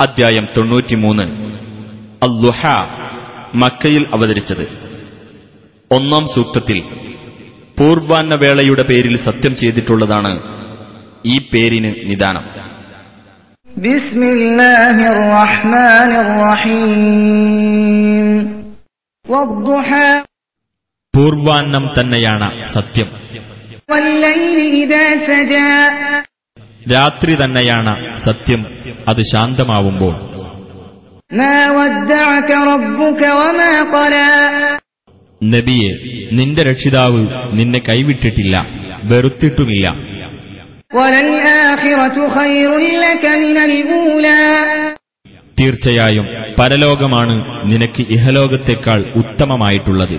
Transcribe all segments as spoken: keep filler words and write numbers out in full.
അദ്ധ്യായം തൊണ്ണൂറ്റിമൂന്ന്. അൽ-ളുഹ, മക്കയിൽ അവതരിച്ചത്. ഒന്നാം സൂക്തത്തിൽ പൂർവാന്ന വേളയുടെ പേരിൽ സത്യം ചെയ്തിട്ടുള്ളതാണ് ഈ പേരിന് നിദാനം. ബിസ്മില്ലാഹിർ റഹ്മാനിർ റഹീം. വദ്ദുഹ, പൂർവാന്നം തന്നെയാണ് സത്യം. വല്ലൈലി ഇദാ സജാ, രാത്രി തന്നെയാണ് സത്യം, അത് ശാന്തമാവുമ്പോൾ. മാ വദ്ദഅക റബ്ബുക വമാ ഖലാ, നബിയെ, നിന്റെ രക്ഷിതാവ് നിന്നെ കൈവിട്ടിട്ടില്ല, വെറുത്തിട്ടുമില്ല. വലൽ ആഖിറതു ഖൈറുൻ ലക മിനൽ ഊലാ, തീർച്ചയായും പരലോകമാണ് നിനക്ക് ഇഹലോകത്തേക്കാൾ ഉത്തമമായിട്ടുള്ളത്.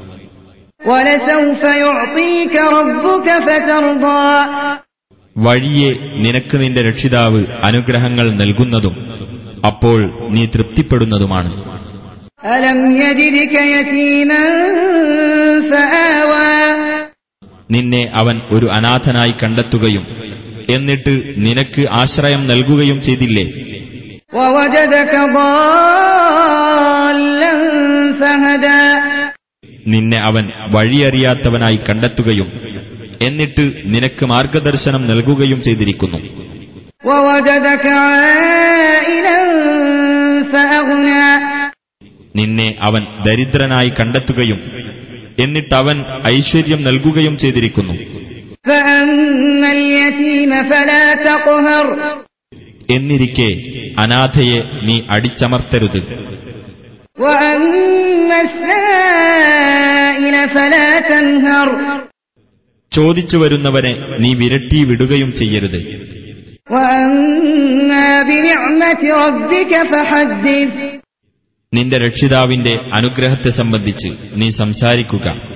വലസൗഫ യുഅതീക റബ്ബുക ഫതർദാ, വഴിയെ നിനക്ക് നിന്റെ രക്ഷിതാവ് അനുഗ്രഹങ്ങൾ നൽകുന്നതും അപ്പോൾ നീ തൃപ്തിപ്പെടുന്നതുമാണ്. അലം യജിദ്ക യതീമൻ ഫആവാ, നിന്നെ അവൻ ഒരു അനാഥനായി കണ്ടെത്തുകയും എന്നിട്ട് നിനക്ക് ആശ്രയം നൽകുകയും ചെയ്തില്ലേ? വവജദക ളാല്ലൻ ഫഹദാ, നിന്നെ അവൻ വഴിയറിയാത്തവനായി കണ്ടെത്തുകയും എന്നിട്ട് നിനക്ക് മാർഗദർശനം നൽകുകയും ചെയ്തിരിക്കുന്നു. വവജദക ആയിലൻ ഫഅഗ്നാ, നിന്നെ അവൻ ദരിദ്രനായി കണ്ടെത്തുകയും എന്നിട്ടവൻ ഐശ്വര്യം നൽകുകയും ചെയ്തിരിക്കുന്നു. ഫഅമ്മൽ യതീമ ഫലാ തഖ്ഹർ, എന്നിരിക്കെ അനാഥയെ നീ അടിച്ചമർത്തരുത്. വഅമ്മസ് സായില ഫലാ തൻഹർ, ചോദിച്ചു വരുന്നവനെ നീ വിരട്ടി വിടുകയും ചെയ്യരുത്. വഅമ്മാ ബിനിഅ്മതി റബ്ബിക ഫഹദ്ദിസ്, നിന്റെ രക്ഷിതാവിന്റെ അനുഗ്രഹത്തെ സംബന്ധിച്ച് നീ സംസാരിക്കുക.